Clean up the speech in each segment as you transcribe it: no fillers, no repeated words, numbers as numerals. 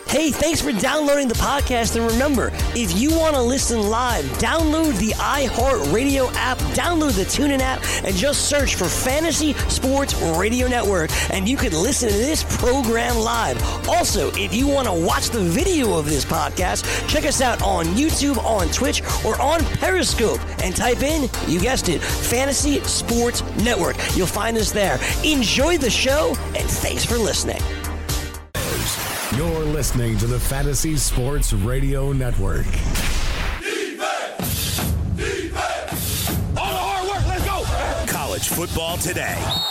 Hey, thanks for downloading the podcast. And remember, if you want to listen live, download the iHeartRadio app, download the TuneIn app, and just search for Fantasy Sports Radio Network, and you can listen to this program live. Also, if you want to watch the video of this podcast, check us out on YouTube, on Twitch, or on Periscope, and type in, you guessed it, Fantasy Sports Network. You'll find us there. Enjoy the show, and thanks for listening. You're listening to the Fantasy Sports Radio Network. Defense! Defense! All the hard work, let's go! College football today.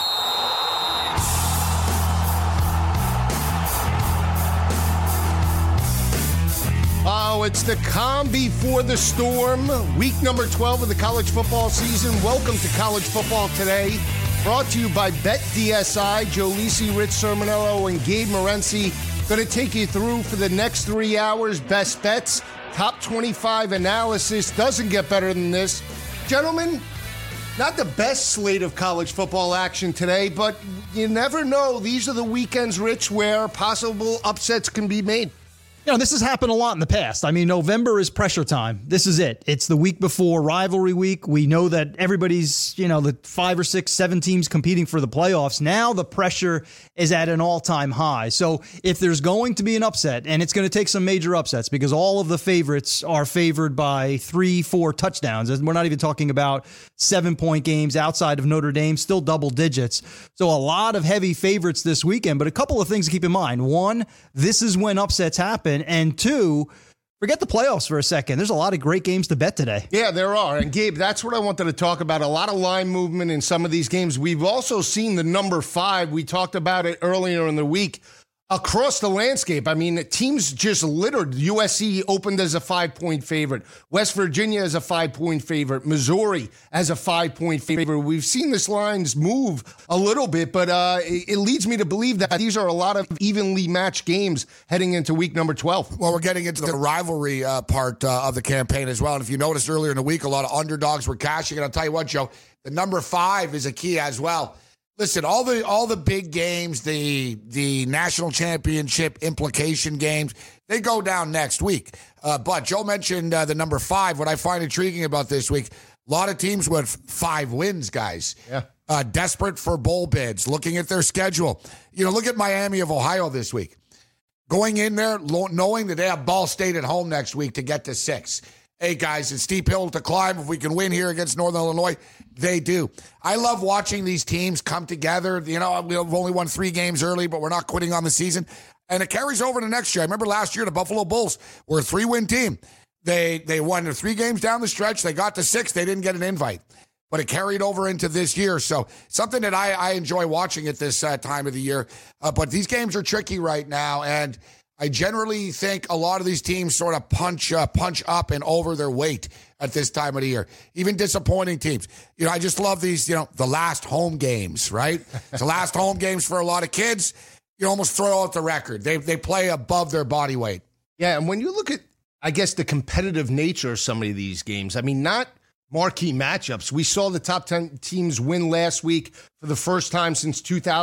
Oh, it's the calm before the storm. Week number 12 of the college football season. Welcome to College Football Today. Brought to you by BetDSI. Joe Lisi, Rich Sermonello, and Gabe Morency. Going to take you through for the next 3 hours. Best bets, top 25 analysis. Doesn't get better than this. Gentlemen, not the best slate of college football action today, but you never know. These are the weekends, Rich, where possible upsets can be made. You know, this has happened a lot in the past. I mean, November is pressure time. This is it. It's the week before rivalry week. We know that everybody's, the 5 or 6, 7 teams competing for the playoffs. Now the pressure is at an all-time high. So if there's going to be an upset, and it's going to take some major upsets because all of the favorites are favored by 3-4 touchdowns. And we're not even talking about 7-point games outside of Notre Dame, still double digits. So a lot of heavy favorites this weekend, but a couple of things to keep in mind. One, this is when upsets happen. And two, forget the playoffs for a second. There's a lot of great games to bet today. Yeah, there are. And Gabe, that's what I wanted to talk about. A lot of line movement in some of these games. We've also seen the number 5. We talked about it earlier in the week. Across the landscape, I mean, teams just littered. USC opened as a 5-point favorite. West Virginia as a 5-point favorite. Missouri as a 5-point favorite. We've seen this lines move a little bit, but it leads me to believe that these are a lot of evenly matched games heading into week number 12. Well, we're getting into the rivalry part of the campaign as well. And if you noticed earlier in the week, a lot of underdogs were cashing. And I'll tell you what, Joe, the number 5 is a key as well. Listen, all the big games, the national championship implication games, they go down next week. But Joe mentioned the number 5. What I find intriguing about this week, a lot of teams with 5 wins, guys. Yeah. Desperate for bowl bids, looking at their schedule. Look at Miami of Ohio this week. Going in there, knowing that they have Ball State at home next week to get to 6. Hey, guys, it's steep hill to climb. If we can win here against Northern Illinois, they do. I love watching these teams come together. We've only won 3 games early, but we're not quitting on the season. And it carries over to next year. I remember last year, the Buffalo Bulls were a 3-win team. They won their 3 games down the stretch. They got to 6. They didn't get an invite. But it carried over into this year. So something that I enjoy watching at this time of the year. But these games are tricky right now, and I generally think a lot of these teams sort of punch up and over their weight at this time of the year. Even disappointing teams. I just love these, the last home games, right? It's the last home games for a lot of kids. You almost throw out the record. They play above their body weight. Yeah, and when you look at, I guess, the competitive nature of some of these games, I mean, not marquee matchups. We saw the top 10 teams win last week for the first time since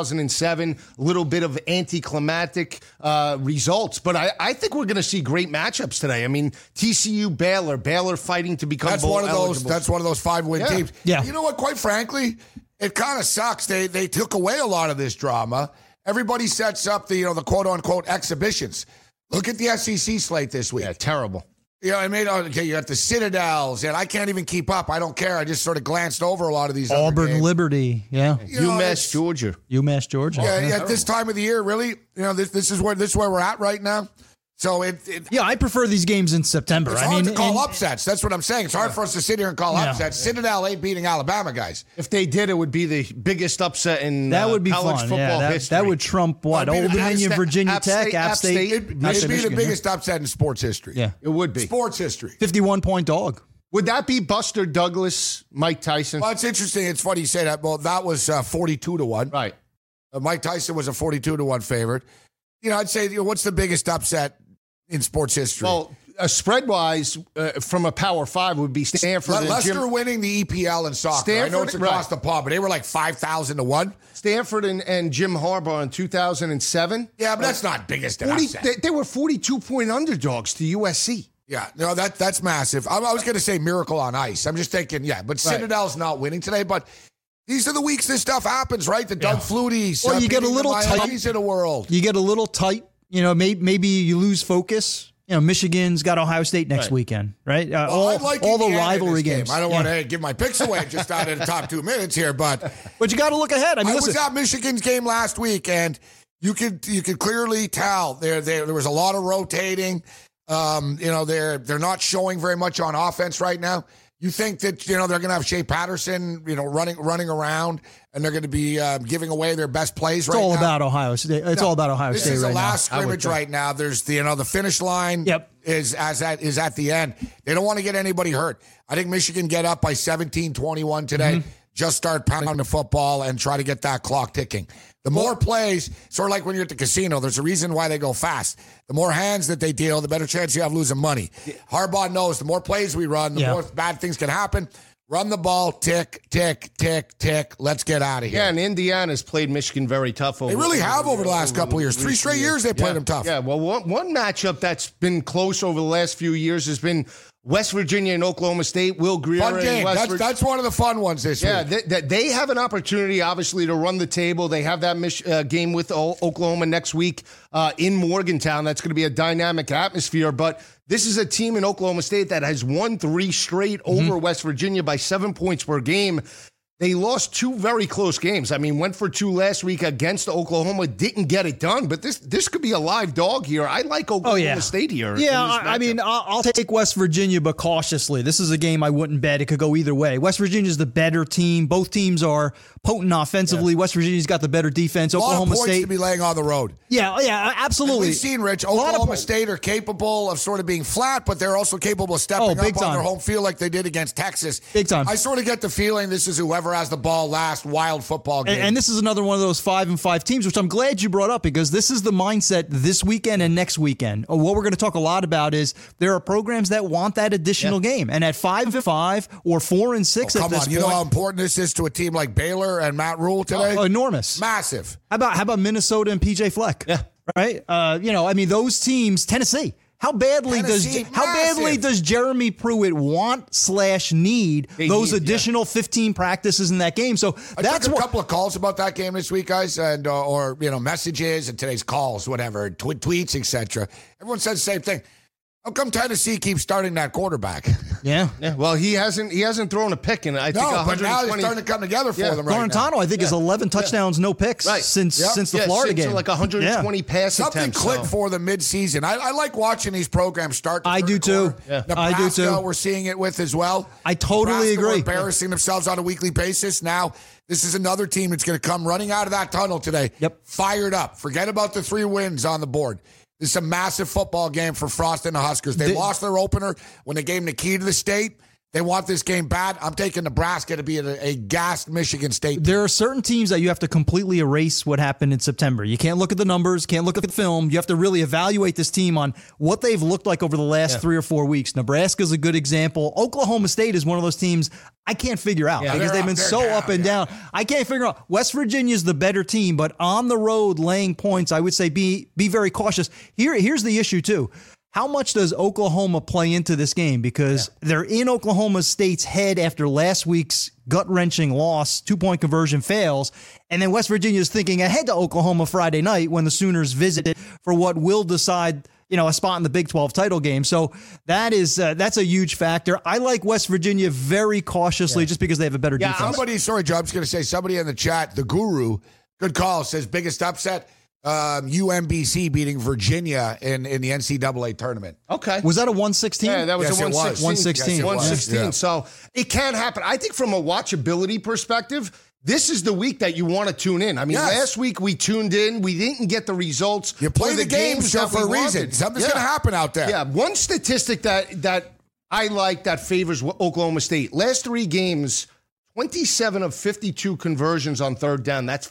2007. A little bit of anticlimactic results. But I think we're going to see great matchups today. I mean, TCU, Baylor fighting to become bowl eligible. That's one of those 5-win teams. Yeah. You know what? Quite frankly, it kind of sucks. They took away a lot of this drama. Everybody sets up the quote-unquote exhibitions. Look at the SEC slate this week. Yeah, terrible. You got the Citadels, and I can't even keep up. I don't care. I just sort of glanced over a lot of these Auburn, other games. Liberty, yeah. UMass Georgia. UMass Georgia. Yeah, at this time of the year, really, this is where we're at right now. So I prefer these games in September. It's hard to call upsets. That's what I'm saying. It's hard for us to sit here and call upsets. Citadel ain't beating Alabama, guys. If they did, it would be the biggest upset in that would be college fun. football history. That would trump what? Old Dominion, Virginia Tech, App State. It'd be the biggest upset in sports history. Yeah, it would be. Sports history. 51-point dog. Would that be Buster Douglas, Mike Tyson? Well, it's interesting. It's funny you say that. Well, that was 42-1. Right. Mike Tyson was a 42-1 favorite. I'd say, what's the biggest upset in sports history? Well, spread-wise, from a Power 5 would be Stanford and Leicester winning the EPL in soccer. I know it's across the pond, but they were like 5,000 to 1. Stanford and Jim Harbaugh in 2007. Yeah, but that's not biggest upset. They were 42-point underdogs to USC. Yeah, no, that's massive. I was going to say Miracle on Ice. I'm just thinking, but Citadel's not winning today, but these are the weeks this stuff happens, right? The Doug Flutys. Well, you get a little tight. In the world. You get a little tight. Maybe you lose focus. Michigan's got Ohio State next weekend, right? All the rivalry games. I don't want to give my picks away just out of the top 2 minutes here, but you got to look ahead. I was at Michigan's game last week, and you could clearly tell there was a lot of rotating. They're not showing very much on offense right now. You think that they're going to have Shea Patterson running around, and they're going to be giving away their best plays right now? It's all about Ohio State. It's all about Ohio State right now. This is the last scrimmage right now. There's the finish line. Is at the end. They don't want to get anybody hurt. I think Michigan get up by 17-21 today. Mm-hmm. Just start pounding the football and try to get that clock ticking. The more plays, sort of like when you're at the casino, there's a reason why they go fast. The more hands that they deal, the better chance you have losing money. Yeah. Harbaugh knows the more plays we run, the more bad things can happen. Run the ball, tick, tick, tick, tick. Let's get out of here. Yeah, and Indiana's played Michigan very tough. They really have over the last couple of years. 3 straight years they played them tough. Yeah, well, one matchup that's been close over the last few years has been West Virginia and Oklahoma State. Will Grier. Fun game. That's one of the fun ones this week. Yeah, they have an opportunity, obviously, to run the table. They have that game with Oklahoma next week in Morgantown. That's going to be a dynamic atmosphere. But this is a team in Oklahoma State that has won 3 straight over West Virginia by 7 points per game. They lost 2 very close games. I mean, went for 2 last week against Oklahoma, didn't get it done. But this could be a live dog here. I like Oklahoma State here. Yeah, I mean, I'll take West Virginia, but cautiously. This is a game I wouldn't bet. It could go either way. West Virginia's the better team. Both teams are potent offensively. Yeah. West Virginia's got the better defense. Oklahoma State to be laying on the road. Yeah, absolutely. And we've seen, Rich, Oklahoma State are capable of sort of being flat, but they're also capable of stepping up on their home field like they did against Texas. Big time. I sort of get the feeling this is whoever has the ball last wild football game. And this is another one of those 5-5 teams, which I'm glad you brought up because this is the mindset this weekend and next weekend. What we're going to talk a lot about is there are programs that want that additional game. And at 5-5 or 4-6 at this point. You know how important this is to a team like Baylor and Matt Rule today? Enormous. Massive. How about Minnesota and PJ Fleck? Yeah. Right? Those teams, Tennessee. How badly does Jeremy Pruitt want/need those additional 15 practices in that game? So that's a couple of calls about that game this week, guys, and or messages and today's calls, whatever, tweets, etc. Everyone says the same thing. How come Tennessee keeps starting that quarterback? Yeah. Well, he hasn't thrown a pick in, I think, 120. But now it's starting to come together for them right now. Garantano, I think, is 11 touchdowns, no picks since the Florida game. Like 120 pass attempts. Something clicked for them mid-season. I like watching these programs start. I do too. Nebraska, I do too. We're seeing it with as well. I totally agree. Embarrassing themselves on a weekly basis. Now, this is another team that's going to come running out of that tunnel today. Yep. Fired up. Forget about the 3 wins on the board. This is a massive football game for Frost and the Huskers. They lost their opener when they gave them the key to the state. They want this game bad. I'm taking Nebraska to be a gassed Michigan State. There are certain teams that you have to completely erase what happened in September. You can't look at the numbers, can't look at the film. You have to really evaluate this team on what they've looked like over the last 3 or 4 weeks. Nebraska's a good example. Oklahoma State is one of those teams I can't figure out because they've been so up and down. I can't figure out. West Virginia's the better team, but on the road laying points, I would say be very cautious. Here's the issue, too. How much does Oklahoma play into this game? Because they're in Oklahoma State's head after last week's gut-wrenching loss, 2-point conversion fails, and then West Virginia is thinking ahead to Oklahoma Friday night when the Sooners visit for what will decide a spot in the Big 12 title game. So that's a huge factor. I like West Virginia very cautiously just because they have a better defense. Sorry, Joe, I was going to say, somebody in the chat, the Guru, good call, says biggest upset. UMBC beating Virginia in the NCAA tournament. Okay. Was that a 116? Yeah, that was a 116. 116. Yeah. So it can happen. I think from a watchability perspective, this is the week that you want to tune in. I mean, last week we tuned in. We didn't get the results. You play the games for a reason. Something's going to happen out there. Yeah. One statistic that I like that favors Oklahoma State. Last 3 games, 27 of 52 conversions on third down. That's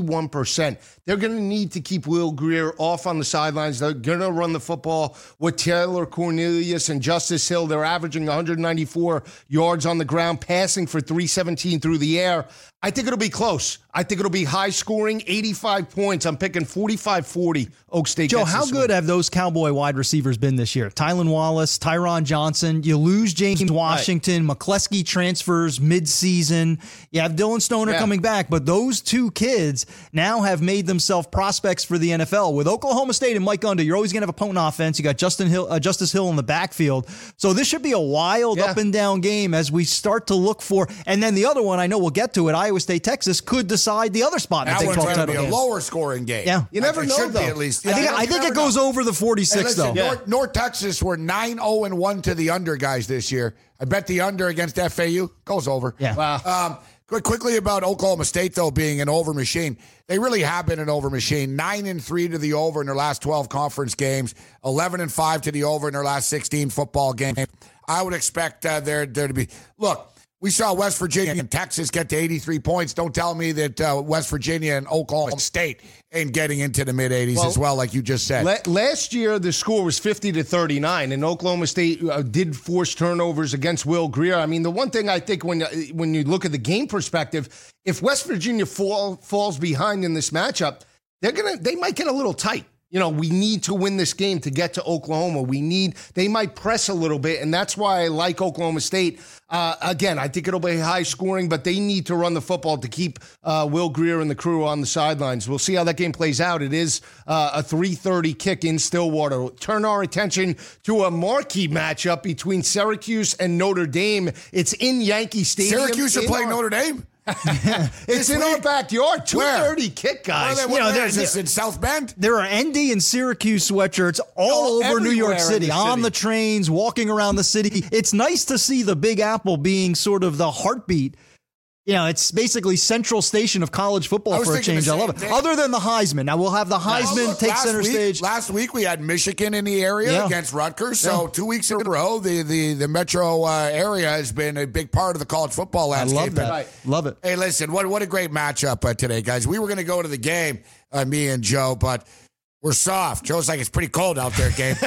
51%. They're going to need to keep Will Grier off on the sidelines. They're going to run the football with Taylor Cornelius and Justice Hill. They're averaging 194 yards on the ground, passing for 317 through the air. I think it'll be close. I think it'll be high scoring, 85 points. I'm picking 45-40 Oak State. Joe, how good have those Cowboy wide receivers been this year? Tylan Wallace, Tyron Johnson. You lose James Washington. Right. McCleskey transfers midseason. You have Dylan Stoner coming back. But those two kids now have made themselves prospects for the NFL. With Oklahoma State and Mike Under, you're always going to have a potent offense. You got Justice Hill in the backfield. So this should be a wild up and down game as we start to look for. And then the other one, I know we'll get to it, Iowa State, Texas, could decide the other spot in the Big 12 title game. A lower scoring game. Yeah. You never know, though. At least. I think it goes over the 46, listen, though. North Texas were 9-0-1 to the under guys this year. I bet the under against FAU goes over. Yeah. Wow. Quickly about Oklahoma State, though, being an over machine. They really have been an over machine. 9-3 to the over in their last 12 conference games. 11-5 to the over in their last 16 football games. I would expect there to be. Look, we saw West Virginia and Texas get to 83 points. Don't tell me that West Virginia and Oklahoma State ain't getting into the mid-80s as well, like you just said. Last year, the score was 50-39, and Oklahoma State did force turnovers against Will Grier. I mean, the one thing I think when you look at the game perspective, if West Virginia falls behind in this matchup, they might get a little tight. You know, we need to win this game to get to Oklahoma. They might press a little bit, and that's why I like Oklahoma State. Again, I think it'll be high scoring, but they need to run the football to keep Will Grier and the crew on the sidelines. We'll see how that game plays out. It is a 3:30 kick in Stillwater. Turn our attention to a marquee matchup between Syracuse and Notre Dame. It's in Yankee Stadium. Syracuse are playing Notre Dame? It's in our backyard. 2:30 kick, guys. Where is this, in South Bend? There are ND and Syracuse sweatshirts all over New York City, on the trains, walking around the city. It's nice to see the Big Apple being sort of the heartbeat. You know, it's basically central station of college football for a change. I love it. Other than the Heisman. Now, we'll have the Heisman take center stage. Last week, we had Michigan in the area against Rutgers. So 2 weeks in a row, the metro area has been a big part of the college football landscape. I love that. Right. Love it. Hey, listen, what a great matchup today, guys. We were going to go to the game, me and Joe, but we're soft. Joe's like, it's pretty cold out there, Gabe.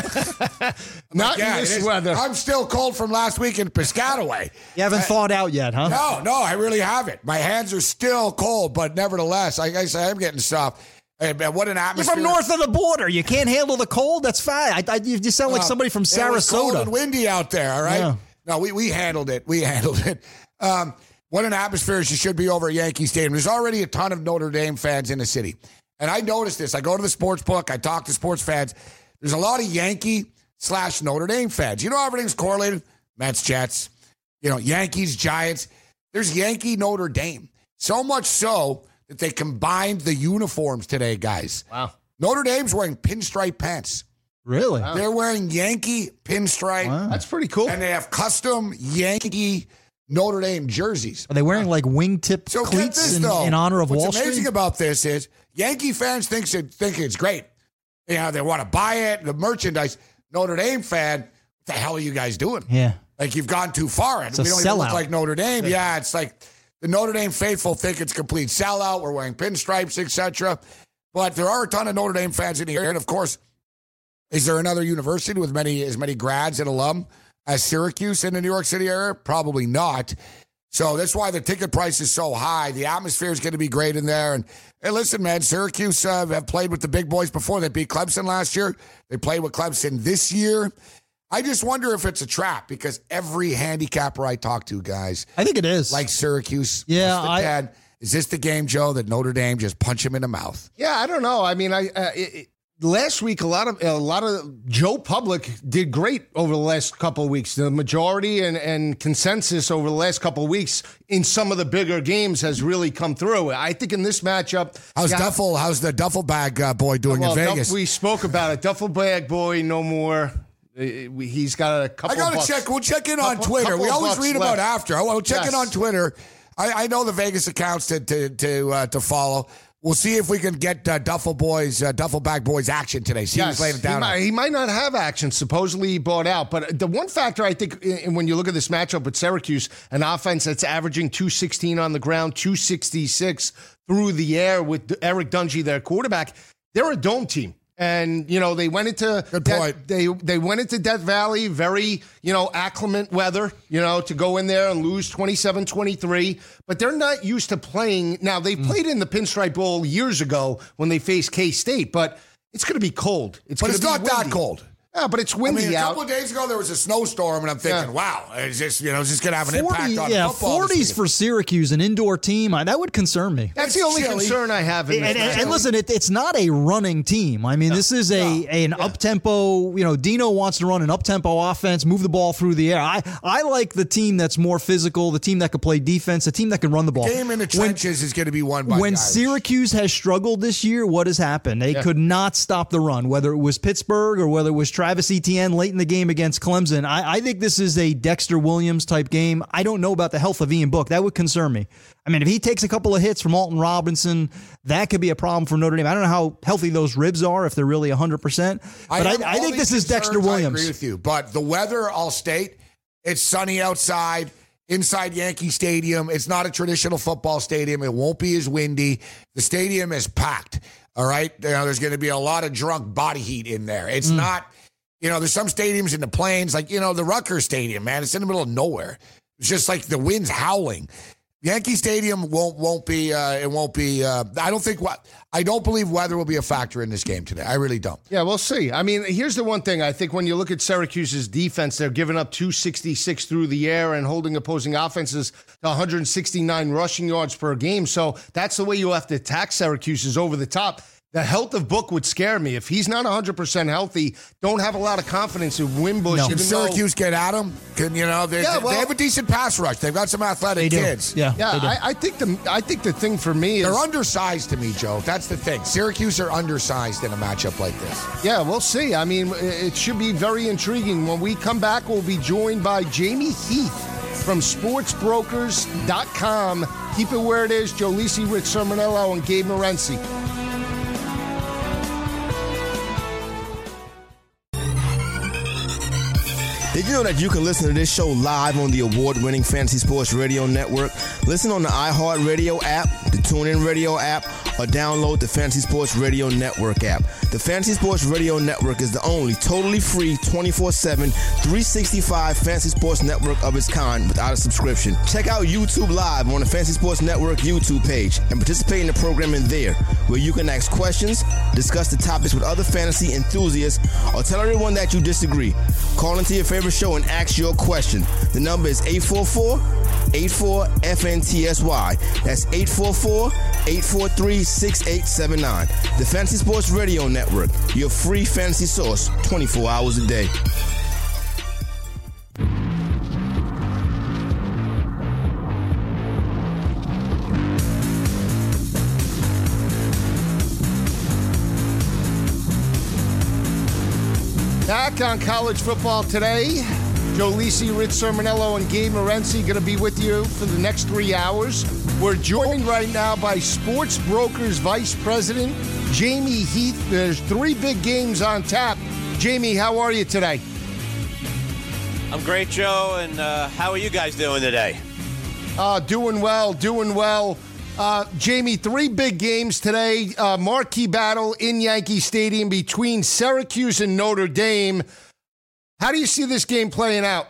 Not in this weather. I'm still cold from last week in Piscataway. You haven't thawed out yet, huh? No, I really haven't. My hands are still cold, but nevertheless, like I say, I'm getting soft. Hey, man, what an atmosphere. You're from north of the border. You can't handle the cold? That's fine. You sound like somebody from Sarasota. It was cold and windy out there, all right? Yeah. No, we handled it. We handled it. What an atmosphere she should be over at Yankee Stadium. There's already a ton of Notre Dame fans in the city. And I noticed this. I go to the sports book. I talk to sports fans. There's a lot of Yankee/Notre Dame fans. You know how everything's correlated? Mets, Jets, Yankees, Giants. There's Yankee Notre Dame. So much so that they combined the uniforms today, guys. Wow. Notre Dame's wearing pinstripe pants. Really? Wow. They're wearing Yankee pinstripe. Wow. That's pretty cool. And they have custom Yankee Notre Dame jerseys. Are they wearing like wingtip cleats in honor of Wall Street? What's amazing about this is Yankee fans think it's great. They want to buy it, the merchandise. Notre Dame fan, what the hell are you guys doing? Yeah. Like, you've gone too far. And we don't even look like Notre Dame. Yeah, it's like the Notre Dame faithful think it's complete sellout. We're wearing pinstripes, etc. But there are a ton of Notre Dame fans in here. And, of course, is there another university with as many grads and alum as Syracuse in the New York City area? Probably not. So that's why the ticket price is so high. The atmosphere is going to be great in there. And hey, listen, man, Syracuse have played with the big boys before. They beat Clemson last year. They played with Clemson this year. I just wonder if it's a trap because every handicapper I talk to, guys, I think it is. Like Syracuse. Yeah, is this the game, Joe, that Notre Dame just punch him in the mouth? Yeah, I don't know. I mean, last week, a lot of Joe Public did great over the last couple of weeks. The majority and consensus over the last couple of weeks in some of the bigger games has really come through. I think in this matchup, how's the duffel bag boy doing in Vegas? We spoke about it. Duffel bag boy, no more. He's got a couple. I gotta check. We'll check in on Twitter. We always read about after. We'll check in on Twitter. I know the Vegas accounts to follow. We'll see if we can get Duffel Bag Boys action today. See who's laying it down. He might not have action. Supposedly he bought out. But the one factor I think when you look at this matchup with Syracuse, an offense that's averaging 216 on the ground, 266 through the air with Eric Dungy, their quarterback, they're a dome team. And, they went into they went into Death Valley, very, acclimate weather, to go in there and lose 27-23. But they're not used to playing. Now, they played in the Pinstripe Bowl years ago when they faced K-State, but it's going to be cold. But it's not windy. That cold. Yeah, but it's windy out. A couple of days ago, there was a snowstorm, and I'm thinking, wow, is this going to have an impact on football? 40s for Syracuse, an indoor team. That would concern me. That's the only concern I have. And listen, it's not a running team. This is an up-tempo, Dino wants to run an up-tempo offense, move the ball through the air. I like the team that's more physical, the team that could play defense, the team that can run the ball. The game in the trenches is going to be won by When guys. Syracuse has struggled this year, what has happened? They could not stop the run, whether it was Pittsburgh or whether it was Travis Etienne late in the game against Clemson. I think this is a Dexter Williams type game. I don't know about the health of Ian Book. That would concern me. If he takes a couple of hits from Alton Robinson, that could be a problem for Notre Dame. I don't know how healthy those ribs are, if they're really 100%. But I think this is Dexter Williams. I agree with you. But the weather, I'll state, it's sunny outside, inside Yankee Stadium. It's not a traditional football stadium. It won't be as windy. The stadium is packed. All right? There's going to be a lot of drunk body heat in there. It's not... there's some stadiums in the plains, like, the Rutgers Stadium, man. It's in the middle of nowhere. It's just like the wind's howling. Yankee Stadium won't be. I don't believe weather will be a factor in this game today. I really don't. Yeah, we'll see. Here's the one thing. I think when you look at Syracuse's defense, they're giving up 266 through the air and holding opposing offenses to 169 rushing yards per game. So that's the way you have to attack Syracuse, is over the top. The health of Book would scare me. If he's not 100% healthy, don't have a lot of confidence in Wimbush. No. Can Syracuse get at him? They have a decent pass rush. They've got some athletic kids. Yeah. I think the thing for me is they're undersized to me, Joe. That's the thing. Syracuse are undersized in a matchup like this. Yeah, we'll see. It should be very intriguing. When we come back, we'll be joined by Jamie Heath from sportsbrokers.com. Keep it where it is. Joe Lisi, Rich Sermonello, and Gabe Morency. Did you know that you can listen to this show live on the award-winning Fantasy Sports Radio Network? Listen on the iHeartRadio app, the TuneIn Radio app, or download the Fantasy Sports Radio Network app. The Fantasy Sports Radio Network is the only totally free 24/7, 365 Fantasy Sports Network of its kind without a subscription. Check out YouTube Live on the Fantasy Sports Network YouTube page and participate in the programming there, where you can ask questions, discuss the topics with other fantasy enthusiasts, or tell everyone that you disagree. Call into your favorite show and ask your question. The number is 844-84-FNTSY. That's 844-843-6879. The Fantasy Sports Radio Network, your free fantasy source 24 hours a day. Back on College Football Today. Joe Lisi, Rich Sermonello, and Gabe Morency going to be with you for the next 3 hours. We're joined right now by Sports Brokers Vice President Jamie Heath. There's 3 big games on tap. Jamie, how are you today? I'm great, Joe, and how are you guys doing today? Doing well. Jamie, 3 big games today. Marquee battle in Yankee Stadium between Syracuse and Notre Dame. How do you see this game playing out?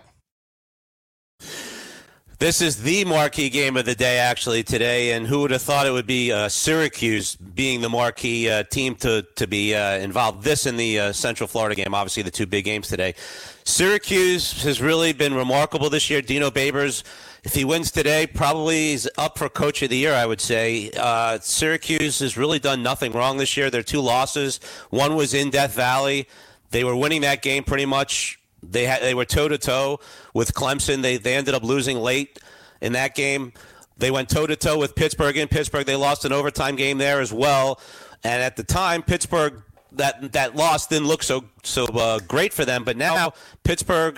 This is the marquee game of the day, actually, today, and who would have thought it would be Syracuse being the marquee team to be involved. This in the Central Florida game, obviously the 2 big games today. Syracuse has really been remarkable this year. Dino Babers, if he wins today, probably is up for Coach of the Year, I would say. Syracuse has really done nothing wrong this year. Their 2 losses, one was in Death Valley. They were winning that game pretty much. They were toe-to-toe with Clemson. They ended up losing late in that game. They went toe-to-toe with Pittsburgh. In Pittsburgh, they lost an overtime game there as well. And at the time, Pittsburgh, that loss didn't look so great for them. But now Pittsburgh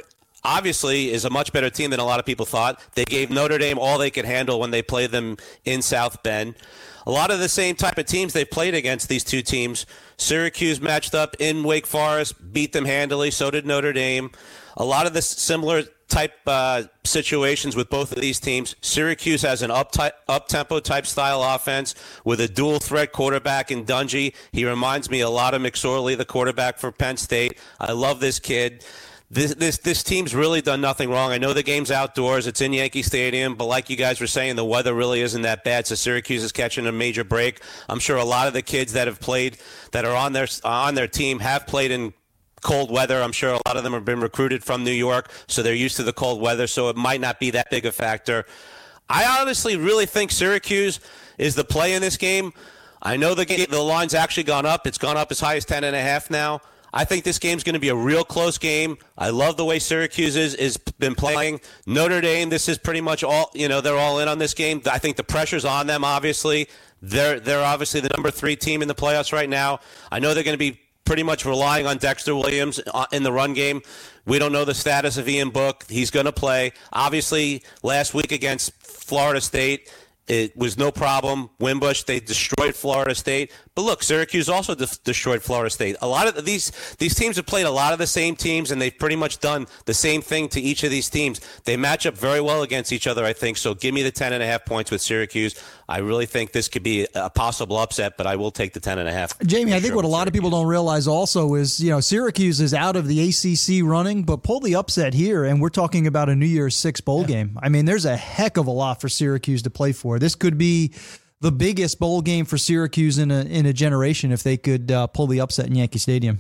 obviously is a much better team than a lot of people thought. They gave Notre Dame all they could handle when they played them in South Bend. A lot of the same type of teams they've played against, these two teams. Syracuse matched up in Wake Forest, beat them handily. So did Notre Dame. A lot of the similar type situations with both of these teams. Syracuse has an up-tempo type style offense with a dual-threat quarterback in Dungy. He reminds me a lot of McSorley, the quarterback for Penn State. I love this kid. This team's really done nothing wrong. I know the game's outdoors. It's in Yankee Stadium. But like you guys were saying, the weather really isn't that bad. So Syracuse is catching a major break. I'm sure a lot of the kids that have played, that are on their team, have played in cold weather. I'm sure a lot of them have been recruited from New York, so they're used to the cold weather. So it might not be that big a factor. I honestly really think Syracuse is the play in this game. I know the line's actually gone up. It's gone up as high as 10.5 now. I think this game's going to be a real close game. I love the way Syracuse is been playing. Notre Dame, this is pretty much all, they're all in on this game. I think the pressure's on them, obviously. They're obviously the number 3 team in the playoffs right now. I know they're going to be pretty much relying on Dexter Williams in the run game. We don't know the status of Ian Book. He's going to play. Obviously, last week against Florida State, it was no problem. Wimbush, they destroyed Florida State. But look, Syracuse also destroyed Florida State. A lot of these teams have played a lot of the same teams, and they've pretty much done the same thing to each of these teams. They match up very well against each other, I think. So give me the 10.5 points with Syracuse. I really think this could be a possible upset, but I will take the 10.5. Jamie, I think what a lot of people don't realize also is, Syracuse is out of the ACC running, but pull the upset here, and we're talking about a New Year's Six bowl game. I mean, there's a heck of a lot for Syracuse to play for. This could be the biggest bowl game for Syracuse in a generation if they could pull the upset in Yankee Stadium.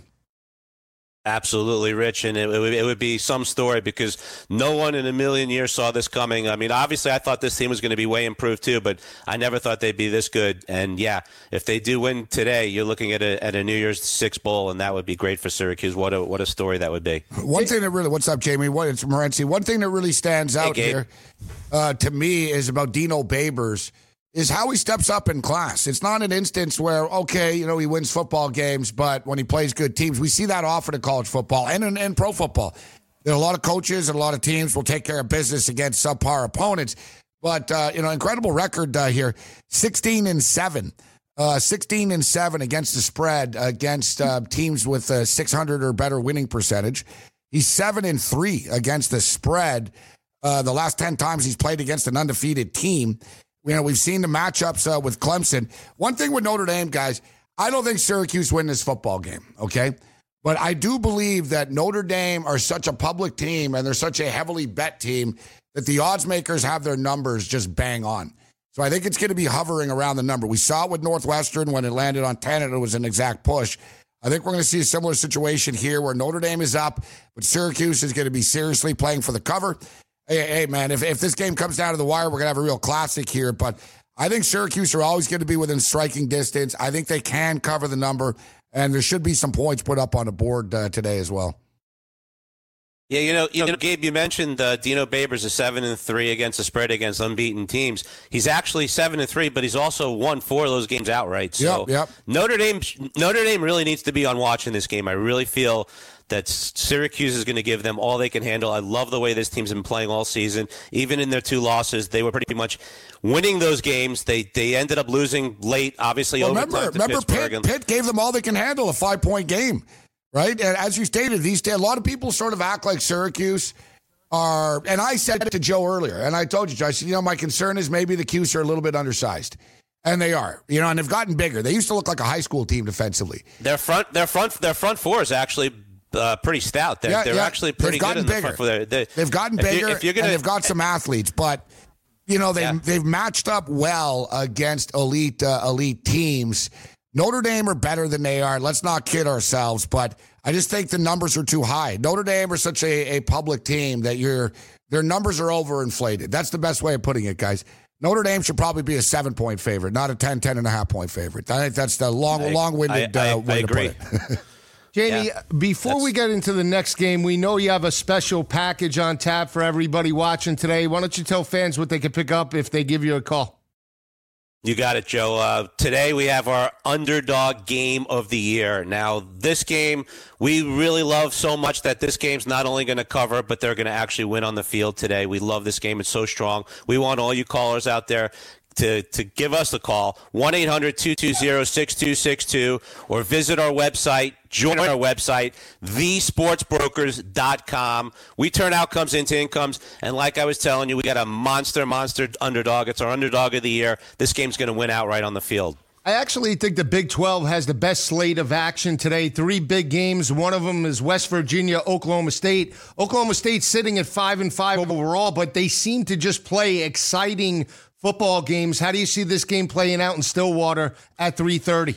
Absolutely, Rich, and it would be some story because no one in a million years saw this coming. I mean, obviously, I thought this team was going to be way improved too, but I never thought they'd be this good. And yeah, if they do win today, you're looking at a New Year's Six bowl, and that would be great for Syracuse. What a story that would be. One thing that really, what's up, Jamie? It's Morency. One thing that really stands out here to me is about Dino Babers. Is how he steps up in class. It's not an instance where, okay, he wins football games, but when he plays good teams, we see that often in college football and in pro football. There are a lot of coaches and a lot of teams will take care of business against subpar opponents. But, incredible record here, 16-7. 16-7 against the spread against teams with a 600 or better winning percentage. He's 7-3 against the spread the last 10 times he's played against an undefeated team. We've seen the matchups with Clemson. One thing with Notre Dame, guys, I don't think Syracuse win this football game, okay? But I do believe that Notre Dame are such a public team and they're such a heavily bet team that the odds makers have their numbers just bang on. So I think it's going to be hovering around the number. We saw it with Northwestern when it landed on 10 and it was an exact push. I think we're going to see a similar situation here where Notre Dame is up, but Syracuse is going to be seriously playing for the cover. Hey, man, if this game comes down to the wire, we're going to have a real classic here. But I think Syracuse are always going to be within striking distance. I think they can cover the number, and there should be some points put up on the board today as well. Yeah, Gabe, you mentioned Dino Babers is 7-3 against the spread against unbeaten teams. He's actually 7-3, but he's also won 4 of those games outright. So yep. Notre Dame really needs to be on watch in this game. I really feel that Syracuse is going to give them all they can handle. I love the way this team's been playing all season. Even in their 2 losses, they were pretty much winning those games. They ended up losing late, obviously. Well, remember Pitt gave them all they can handle, a 5-point game, right? And as you stated, a lot of people sort of act like Syracuse are, and I said it to Joe earlier, and I told you, Joe, I said, my concern is maybe the Cuse are a little bit undersized. And they are, and they've gotten bigger. They used to look like a high school team defensively. Their front four is actually pretty stout. They're actually pretty good in the front four. They've gotten bigger, and they've got some athletes, but they've matched up well against elite teams. Notre Dame are better than they are. Let's not kid ourselves, but I just think the numbers are too high. Notre Dame are such a public team that their numbers are overinflated. That's the best way of putting it, guys. Notre Dame should probably be a 7-point favorite, not a 10.5 point favorite. I think that's the long-winded way to put it. Jamie, before we get into the next game, we know you have a special package on tap for everybody watching today. Why don't you tell fans what they can pick up if they give you a call? You got it, Joe. Today we have our underdog game of the year. Now, this game we really love so much that this game's not only going to cover, but they're going to actually win on the field today. We love this game. It's so strong. We want all you callers out there to give us a call, 1-800-220-6262, or visit our website, join our website, thesportsbrokers.com. We turn outcomes into incomes, and like I was telling you, we got a monster underdog. It's our underdog of the year. This game's going to win outright on the field. I actually think the Big 12 has the best slate of action today. 3 big games. One of them is West Virginia, Oklahoma State. Oklahoma State sitting at 5-5 overall, but they seem to just play exciting football games. How do you see this game playing out in Stillwater at 3:30?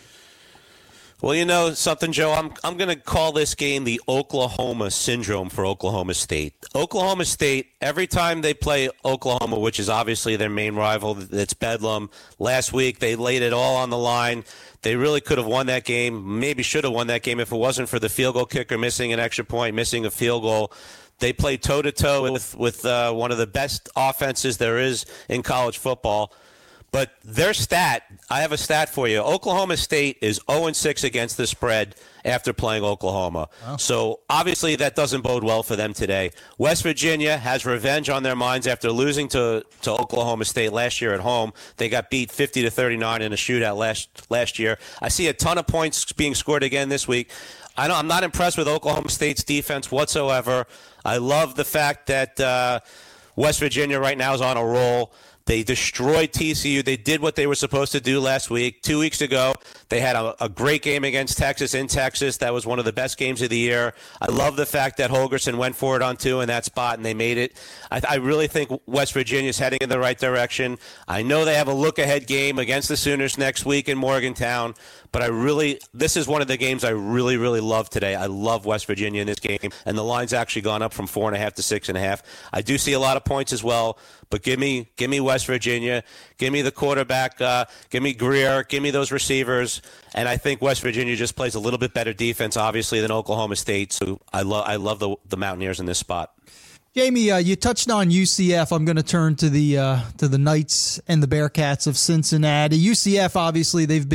Well, you know something, Joe? I'm going to call this game the Oklahoma syndrome for Oklahoma State. Oklahoma State, every time they play Oklahoma, which is obviously their main rival, it's Bedlam. Last week, they laid it all on the line. They really could have won that game, maybe should have won that game if it wasn't for the field goal kicker missing an extra point, missing a field goal. They play toe-to-toe with one of the best offenses there is in college football. But their stat, I have a stat for you. Oklahoma State is 0-6 against the spread after playing Oklahoma. Wow. So obviously that doesn't bode well for them today. West Virginia has revenge on their minds after losing to Oklahoma State last year at home. They got beat 50-39 in a shootout last year. I see a ton of points being scored again this week. I'm not impressed with Oklahoma State's defense whatsoever. I love the fact that West Virginia right now is on a roll. They destroyed TCU. They did what they were supposed to do last week. 2 weeks ago, they had a great game against Texas in Texas. That was one of the best games of the year. I love the fact that Holgorsen went for it on 2 in that spot, and they made it. I really think West Virginia is heading in the right direction. I know they have a look-ahead game against the Sooners next week in Morgantown, but this is one of the games I really, really love today. I love West Virginia in this game, and the line's actually gone up from 4.5 to 6.5. I do see a lot of points as well, but give me West Virginia. Give me the quarterback. Give me Greer. Give me those receivers. And I think West Virginia just plays a little bit better defense, obviously, than Oklahoma State. So I love the Mountaineers in this spot. Jamie, you touched on UCF. I'm going to turn to the Knights and the Bearcats of Cincinnati. UCF, obviously, they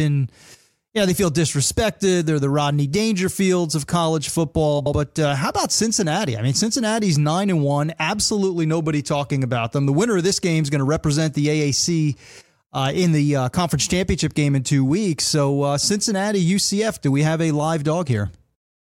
feel disrespected. They're the Rodney Dangerfields of college football. But how about Cincinnati? I mean, Cincinnati's 9-1. Absolutely nobody talking about them. The winner of this game is going to represent the AAC in the conference championship game in 2 weeks. So Cincinnati, UCF, do we have a live dog here?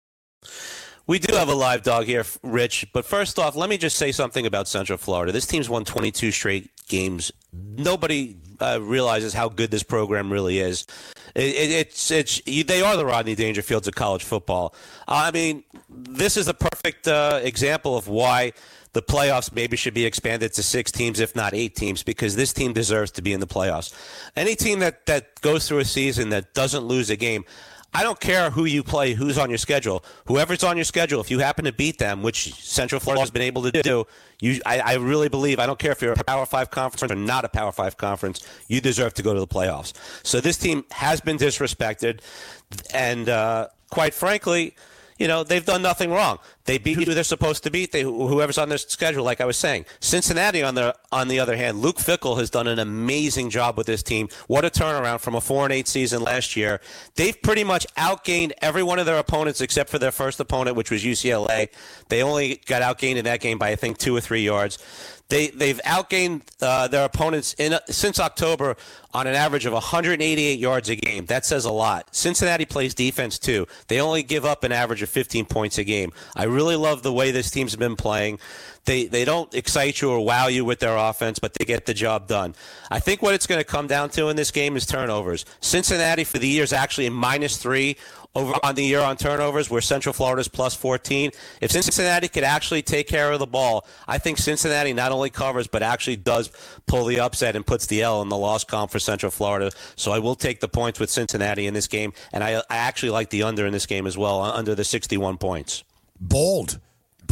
We do have a live dog here, Rich. But first off, let me just say something about Central Florida. This team's won 22 straight games. Nobody realizes how good this program really is. They are the Rodney Dangerfields of college football. I mean, this is a perfect example of why the playoffs maybe should be expanded to 6 teams, if not 8 teams, because this team deserves to be in the playoffs. Any team that goes through a season that doesn't lose a game, I don't care who you play, who's on your schedule. Whoever's on your schedule, if you happen to beat them, which Central Florida has been able to do, I really believe, I don't care if you're a Power 5 conference or not a Power 5 conference, you deserve to go to the playoffs. So this team has been disrespected, and quite frankly, they've done nothing wrong. They beat who they're supposed to beat. Whoever's on their schedule, like I was saying. Cincinnati, on the other hand, Luke Fickell has done an amazing job with this team. What a turnaround from a 4-8 season last year. They've pretty much outgained every one of their opponents except for their first opponent, which was UCLA. They only got outgained in that game by, I think, 2 or 3 yards. They've outgained their opponents since October on an average of 188 yards a game. That says a lot. Cincinnati plays defense, too. They only give up an average of 15 points a game. I really love the way this team's been playing. They don't excite you or wow you with their offense, but they get the job done. I think what it's going to come down to in this game is turnovers. Cincinnati for the year is actually a -3 over on the year on turnovers, where Central Florida's +14. If Cincinnati could actually take care of the ball, I think Cincinnati not only covers but actually does pull the upset and puts the L in the loss column for Central Florida. So I will take the points with Cincinnati in this game, and I actually like the under in this game as well, under the 61 points. Bold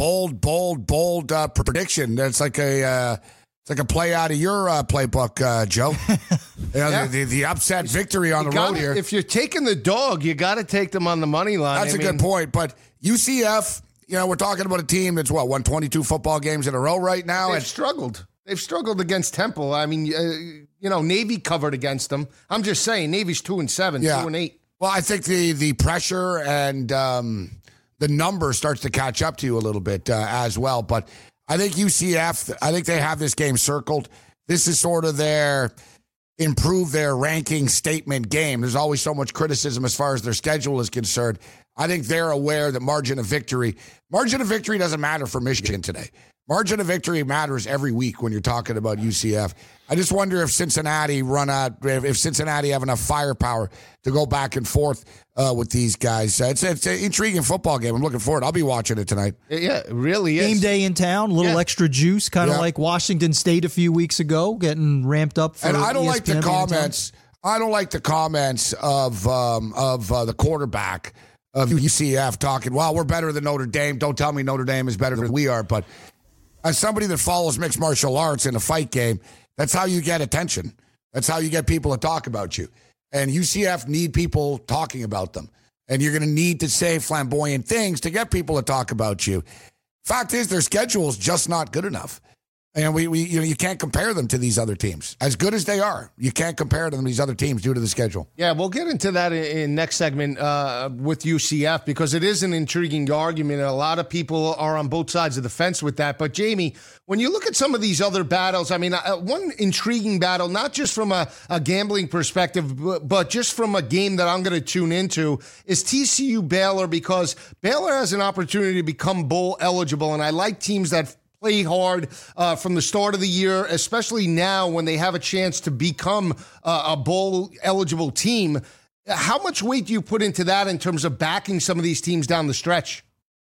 prediction. That's like a play out of your playbook, Joe. The upset victory on the road here. If you're taking the dog, you got to take them on the money line. That's a good point. But UCF, we're talking about a team that's won 22 football games in a row right now. They've struggled. They've struggled against Temple. I mean, Navy covered against them. I'm just saying, Navy's 2-7, 2-8. Well, I think the pressure and the number starts to catch up to you a little bit as well. But I think UCF, I think they have this game circled. This is sort of their improve their ranking statement game. There's always so much criticism as far as their schedule is concerned. I think they're aware that margin of victory doesn't matter for Michigan today. Margin of victory matters every week when you're talking about UCF. I just wonder if Cincinnati if Cincinnati have enough firepower to go back and forth with these guys. It's an intriguing football game. I'm looking forward. I'll be watching it tonight. Yeah, it really is. Game day in town, a little extra juice, kind of like Washington State a few weeks ago, getting ramped up for. And I don't ESPN like the comments. I don't like the comments of the quarterback of UCF talking, well, we're better than Notre Dame. Don't tell me Notre Dame is better than we are. But as somebody that follows mixed martial arts in a fight game, that's how you get attention. That's how you get people to talk about you. And UCF need people talking about them. And you're going to need to say flamboyant things to get people to talk about you. Fact is, their schedule is just not good enough. And you can't compare them to these other teams. As good as they are, you can't compare them to these other teams due to the schedule. Yeah, we'll get into that in next segment with UCF because it is an intriguing argument. A lot of people are on both sides of the fence with that. But, Jamie, when you look at some of these other battles, I mean, one intriguing battle, not just from a gambling perspective, but just from a game that I'm going to tune into, is TCU Baylor, because Baylor has an opportunity to become bowl eligible. And I like teams that play hard from the start of the year, especially now when they have a chance to become a bowl-eligible team. How much weight do you put into that in terms of backing some of these teams down the stretch?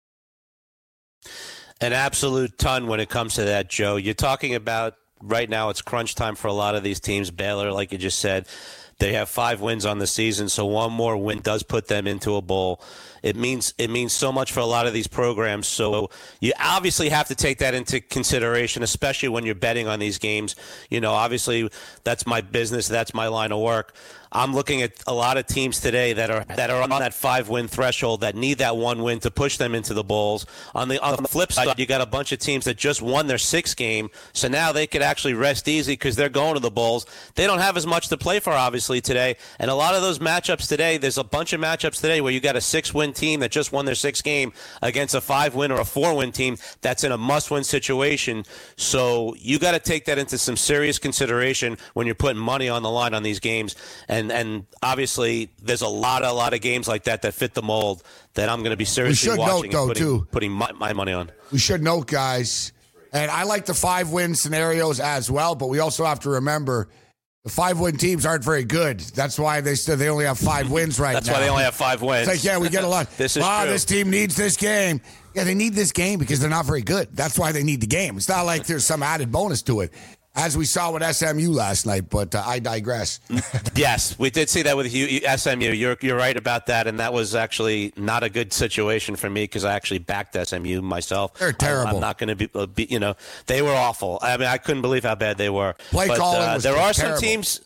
An absolute ton when it comes to that, Joe. You're talking about right now it's crunch time for a lot of these teams. Baylor, like you just said, they have 5 wins on the season, so one more win does put them into a bowl. It means so much for a lot of these programs. So you obviously have to take that into consideration, especially when you're betting on these games. You know, obviously that's my business, that's my line of work. I'm looking at a lot of teams today that are on that 5-win threshold that need that 1 win to push them into the bowls. On the flip side, you got a bunch of teams that just won their 6th game, so now they could actually rest easy because they're going to the bowls. They don't have as much to play for, obviously, today. And a lot of those matchups today, there's a bunch of matchups today where you got a 6-win team that just won their 6th game against a 5-win or a 4-win team that's in a must-win situation. So you got to take that into some serious consideration when you're putting money on the line on these games. And obviously, there's a lot of games like that fit the mold that I'm going to be seriously watching and putting my money on. We should note, guys, and I like the 5-win scenarios as well, but we also have to remember the 5-win teams aren't very good. That's why they only have 5 wins right now. That's why they only have 5 wins. It's like, we get a lot. This is true. This team needs this game. Yeah, they need this game because they're not very good. That's why they need the game. It's not like there's some added bonus to it, as we saw with SMU last night, but I digress. Yes, we did see that with SMU. You're right about that, and that was actually not a good situation for me because I actually backed SMU myself. They're terrible. I'm not going to be, they were awful. I mean, I couldn't believe how bad they were. Play calling was there are terrible. some teams.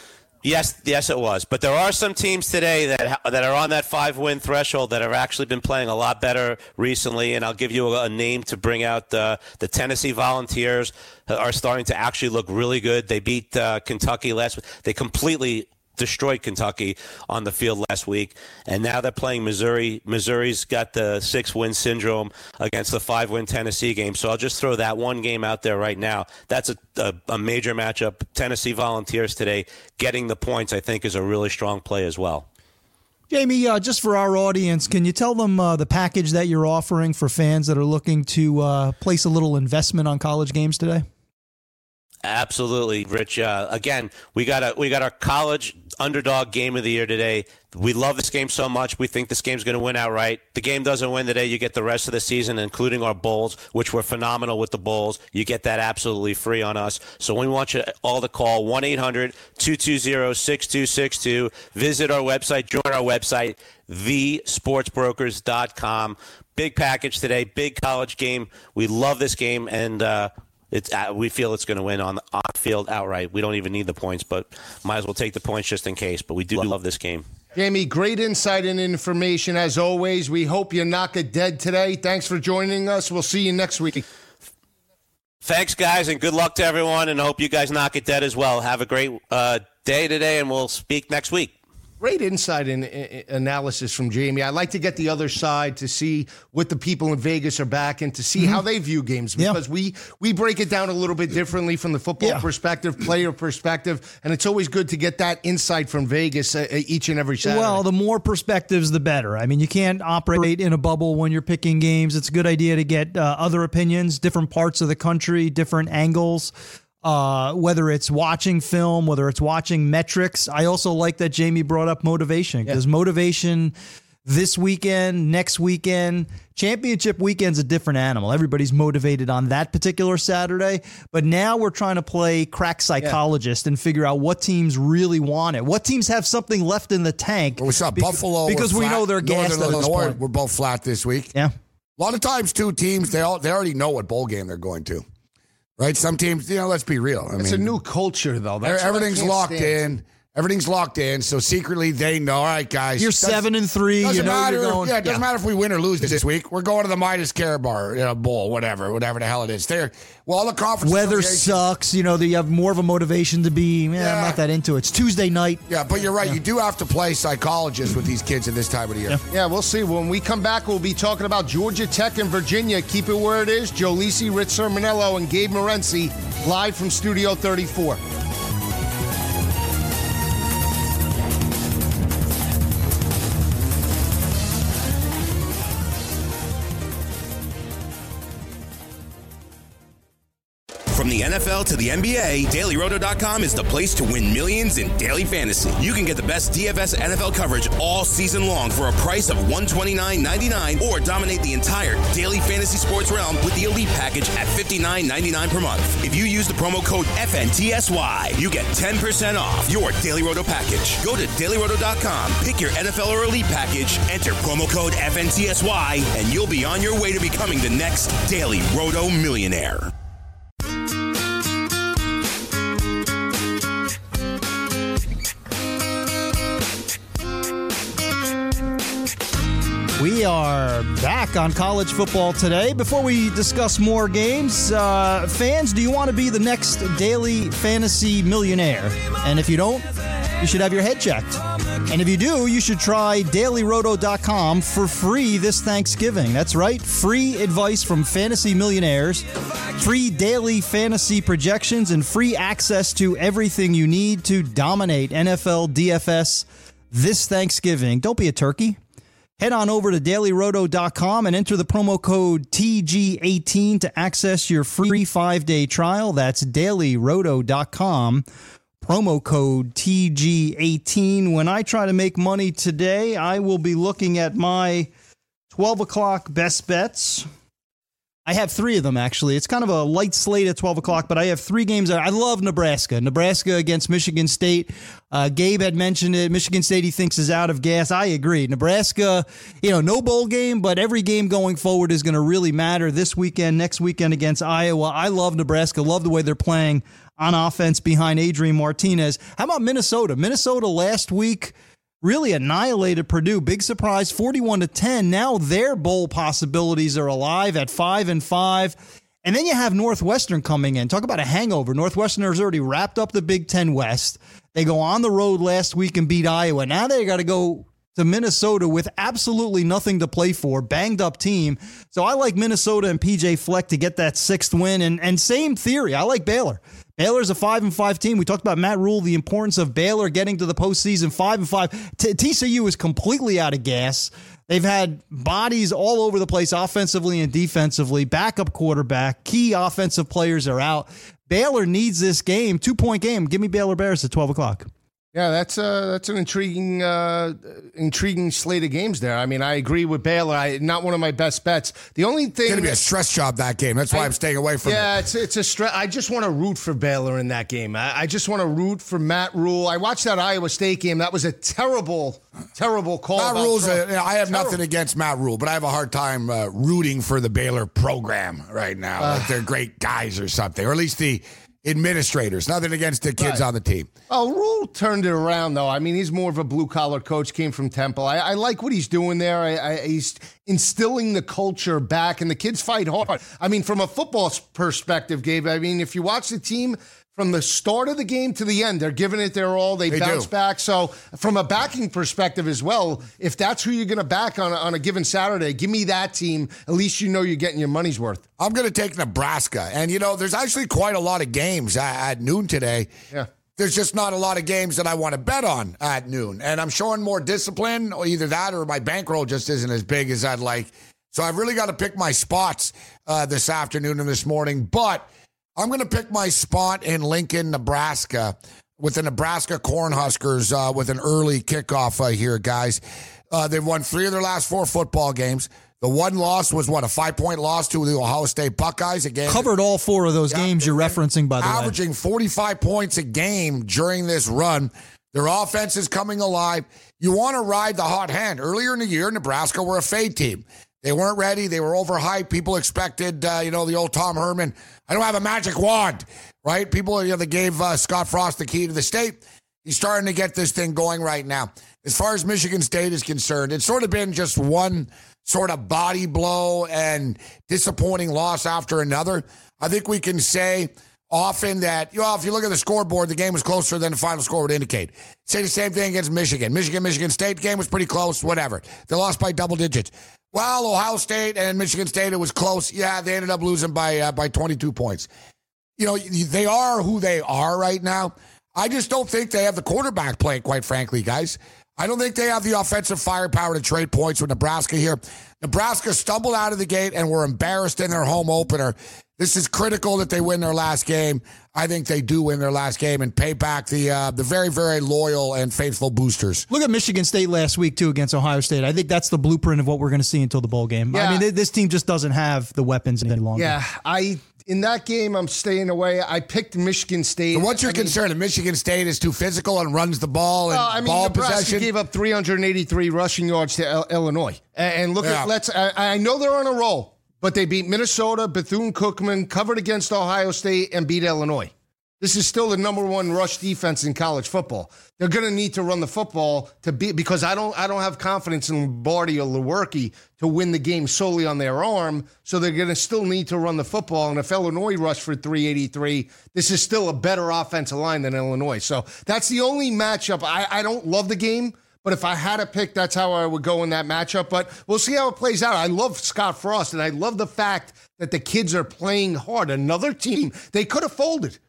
Yes, it was. But there are some teams today that are on that 5-win threshold that have actually been playing a lot better recently. And I'll give you a name to bring out. The Tennessee Volunteers are starting to actually look really good. They beat Kentucky last week. They completely destroyed Kentucky on the field last week, and now they're playing Missouri. Missouri's got the 6-win syndrome against the 5-win Tennessee game, so I'll just throw that one game out there right now. That's a major matchup. Tennessee Volunteers today getting the points, I think, is a really strong play as well. Jamie, just for our audience, can you tell them the package that you're offering for fans that are looking to place a little investment on college games today? Absolutely, Rich. Again, we got our college underdog game of the year today. We love this game so much. We think this game's going to win outright. The game doesn't win today. You get the rest of the season, including our bowls, which were phenomenal with the bowls. You get that absolutely free on us. So we want you all to call 1-800-220-6262. Visit our website. Join our website, thesportsbrokers.com. Big package today. Big college game. We love this game, and we feel it's going to win on field outright. We don't even need the points, but might as well take the points just in case. But we do love this game. Jamie, great insight and information as always. We hope you knock it dead today. Thanks for joining us. We'll see you next week. Thanks, guys, and good luck to everyone, and I hope you guys knock it dead as well. Have a great day today, and we'll speak next week. Great insight and analysis from Jamie. I like to get the other side to see what the people in Vegas are back and to see how they view games, because we break it down a little bit differently from the football perspective, player perspective, and it's always good to get that insight from Vegas each and every Saturday. Well, the more perspectives, the better. I mean, you can't operate in a bubble when you're picking games. It's a good idea to get other opinions, different parts of the country, different angles. Whether it's watching film, whether it's watching metrics. I also like that Jamie brought up motivation, because motivation this weekend, next weekend, championship weekend's a different animal. Everybody's motivated on that particular Saturday, but now we're trying to play crack psychologist and figure out what teams really want it. What teams have something left in the tank? We saw Buffalo because we know they're gassed at this point. We're both flat this week. Yeah. A lot of times, two teams, they already know what bowl game they're going to. Right? Some teams, let's be real. It's a new culture, though. Everything's locked in. Everything's locked in. So secretly, they know, all right, guys. You're 7-3. You know you're going. Yeah, it doesn't matter if we win or lose this week. We're going to the Midas Care Bar Bowl, whatever the hell it is. All the conference weather sucks. You have more of a motivation to be, I'm not that into it. It's Tuesday night. Yeah, but you're right. You do have to play psychologist with these kids at this time of the year. Yeah, we'll see. When we come back, we'll be talking about Georgia Tech and Virginia. Keep it where it is. Joe Lisi, Rich Sermonello, and Gabe Morency live from Studio 34. From the NFL to the NBA, DailyRoto.com is the place to win millions in daily fantasy. You can get the best DFS NFL coverage all season long for a price of $129.99, or dominate the entire daily fantasy sports realm with the Elite package at $59.99 per month. If you use the promo code FNTSY, you get 10% off your Daily Roto package. Go to DailyRoto.com, pick your NFL or Elite package, enter promo code FNTSY, and you'll be on your way to becoming the next Daily Roto millionaire. We are back on college football today. Before we discuss more games, fans, do you want to be the next daily fantasy millionaire? And if you don't, you should have your head checked. And if you do, you should try DailyRoto.com for free this Thanksgiving. That's right, free advice from fantasy millionaires, free daily fantasy projections, and free access to everything you need to dominate NFL DFS this Thanksgiving. Don't be a turkey. Head on over to DailyRoto.com and enter the promo code TG18 to access your free 5-day trial. That's DailyRoto.com, promo code TG18. When I try to make money today, I will be looking at my 12 o'clock best bets. I have 3 of them, actually. It's kind of a light slate at 12 o'clock, but I have 3 games. I love Nebraska. Nebraska against Michigan State. Gabe had mentioned it. Michigan State, he thinks, is out of gas. I agree. Nebraska, no bowl game, but every game going forward is going to really matter this weekend, next weekend against Iowa. I love Nebraska. Love the way they're playing on offense behind Adrian Martinez. How about Minnesota? Minnesota last week really annihilated Purdue. Big surprise, 41-10. Now their bowl possibilities are alive at 5-5. And then you have Northwestern coming in. Talk about a hangover. Northwestern has already wrapped up the Big Ten West. They go on the road last week and beat Iowa. Now they got to go to Minnesota with absolutely nothing to play for. Banged up team. So I like Minnesota and PJ Fleck to get that 6th win. And same theory. I like Baylor. Baylor's a 5-5 team. We talked about Matt Rule, the importance of Baylor getting to the postseason 5-5. TCU is completely out of gas. They've had bodies all over the place offensively and defensively. Backup quarterback, key offensive players are out. Baylor needs this game, 2-point game. Give me Baylor Bears at 12 o'clock. Yeah, that's an intriguing slate of games there. I mean, I agree with Baylor. Not one of my best bets. The only thing it's going to be a stress job, that game. That's why I'm staying away from it. Yeah, it's a stress. I just want to root for Baylor in that game. I just want to root for Matt Rule. I watched that Iowa State game. That was a terrible call. Matt Rule's I have nothing against Matt Rule, but I have a hard time rooting for the Baylor program right now. Like they're great guys or something, or at least the administrators. Nothing against the kids on the team. Oh, Rule turned it around, though. I mean, he's more of a blue-collar coach, came from Temple. I like what he's doing there. He's instilling the culture back, and the kids fight hard. I mean, from a football perspective, Gabe, I mean, if you watch the team from the start of the game to the end, they're giving it their all. They bounce back. So from a backing perspective as well, if that's who you're going to back on a given Saturday, give me that team. At least you know you're getting your money's worth. I'm going to take Nebraska. And, there's actually quite a lot of games at noon today. Yeah. There's just not a lot of games that I want to bet on at noon. And I'm showing more discipline, or either that or my bankroll just isn't as big as I'd like. So I've really got to pick my spots this afternoon and this morning. But I'm going to pick my spot in Lincoln, Nebraska, with the Nebraska Cornhuskers with an early kickoff here, guys. They've won 3 of their last 4 football games. The one loss was, a 5-point loss to the Ohio State Buckeyes. Again, covered all 4 of those games you're referencing, by the way. Averaging 45 points a game during this run. Their offense is coming alive. You want to ride the hot hand. Earlier in the year, Nebraska were a fade team. They weren't ready. They were overhyped. People expected, the old Tom Herman, I don't have a magic wand, right? People, they gave Scott Frost the key to the state. He's starting to get this thing going right now. As far as Michigan State is concerned, it's sort of been just one sort of body blow and disappointing loss after another. I think we can say often that, if you look at the scoreboard, the game was closer than the final score would indicate. Say the same thing against Michigan. Michigan State, the game was pretty close, whatever. They lost by double digits. Well, Ohio State and Michigan State, it was close. Yeah, they ended up losing by 22 points. They are who they are right now. I just don't think they have the quarterback play, quite frankly, guys. I don't think they have the offensive firepower to trade points with Nebraska here. Nebraska stumbled out of the gate and were embarrassed in their home opener. This is critical that they win their last game. I think they do win their last game and pay back the very, very loyal and faithful boosters. Look at Michigan State last week, too, against Ohio State. I think that's the blueprint of what we're going to see until the bowl game. Yeah. I mean, this team just doesn't have the weapons any longer. Yeah, in that game, I'm staying away. I picked Michigan State. So what's your concern? If Michigan State is too physical and runs the ball and ball Nebraska possession? Gave up 383 rushing yards to Illinois. And look I know they're on a roll. But they beat Minnesota, Bethune-Cookman, covered against Ohio State, and beat Illinois. This is still the number 1 rush defense in college football. They're going to need to run the football because I don't have confidence in Lombardi or Lewerke to win the game solely on their arm. So they're going to still need to run the football. And if Illinois rushed for 383, this is still a better offensive line than Illinois. So that's the only matchup. I don't love the game. But if I had to pick, that's how I would go in that matchup. But we'll see how it plays out. I love Scott Frost, and I love the fact that the kids are playing hard. Another team, they could have folded.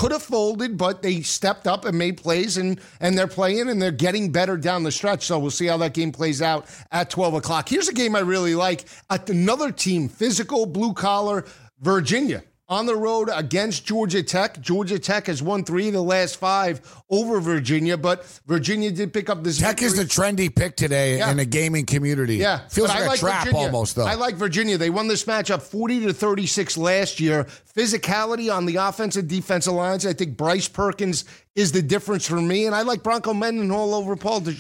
But they stepped up and made plays, and they're playing, and they're getting better down the stretch. So we'll see how that game plays out at 12 o'clock. Here's a game I really like. Another team, physical, blue-collar, Virginia. On the road against Georgia Tech. Georgia Tech has won 3 of the last 5 over Virginia, but Virginia did pick up this Tech victory. is the trendy pick today in the gaming community. Yeah. Feels like a trap Virginia. Almost, though. I like Virginia. They won this matchup 40-36 last year. Physicality on the offensive defensive lines. I think Bryce Perkins is the difference for me, and I like Bronco Mendenhall over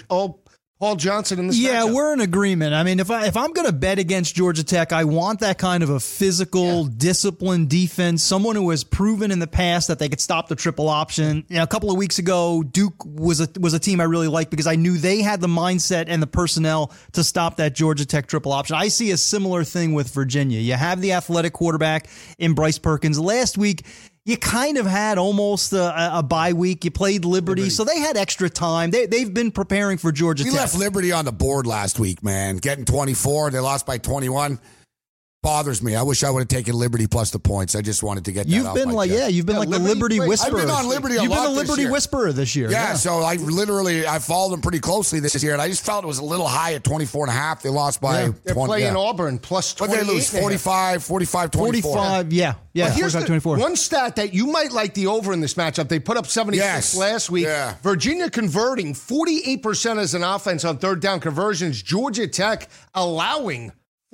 Paul Johnson in this matchup. We're in agreement. I mean, if I'm going to bet against Georgia Tech, I want that kind of a physical, disciplined defense, someone who has proven in the past that they could stop the triple option. A couple of weeks ago, Duke was a team I really liked because I knew they had the mindset and the personnel to stop that Georgia Tech triple option. I see a similar thing with Virginia. You have the athletic quarterback in Bryce Perkins. Last week, you kind of had almost a bye week. You played Liberty, so they had extra time. They've been preparing for Georgia Tech. We left Liberty on the board last week, man. Getting 24, they lost by 21. Bothers me. I wish I would have taken Liberty plus the points. I just wanted to get that You've off been my like, chest. you've been like the Liberty Whisperer. I've been on Liberty a lot You've been a Liberty this year. Whisperer this year. Yeah, so I followed them pretty closely this year, and I just felt it was a little high at 24.5. They lost by 20. They're playing Auburn plus 28. But they lose 45, 24. 45, yeah. Well, here's 24. One stat that you might like the over in this matchup. They put up 76 last week. Yeah. Virginia converting 48% as an offense on third down conversions. Georgia Tech allowing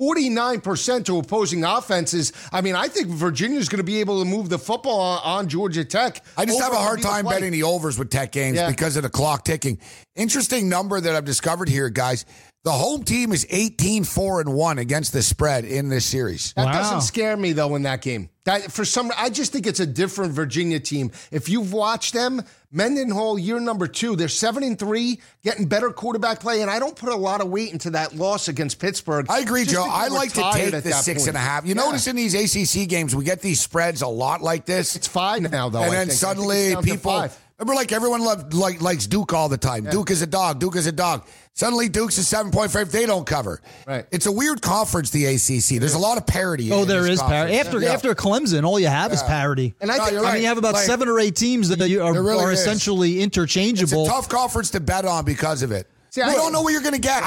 49% to opposing offenses. I mean, I think Virginia's going to be able to move the football on Georgia Tech. I just have a hard time betting the overs with Tech games because of the clock ticking. Interesting number that I've discovered here, guys. The home team is 18-4-1 against the spread in this series. That doesn't scare me, though, in that game. I just think it's a different Virginia team. If you've watched them, Mendenhall, year number 2, they're 7-3, getting better quarterback play, and I don't put a lot of weight into that loss against Pittsburgh. I agree, Joe. I like to take the 6.5. You notice in these ACC games, we get these spreads a lot like this. It's 5 now, though. And then suddenly people... Remember, like everyone likes Duke all the time. Yeah. Duke is a dog. Duke is a dog. Suddenly, Duke's a 7-point favorite. They don't cover. Right. It's a weird conference, the ACC. There's a lot of parity. Oh, there is parity. After Clemson, all you have is parity. And I think you have about 7 or 8 teams that are essentially interchangeable. It's a tough conference to bet on because of it. See, I don't know what you're going to get.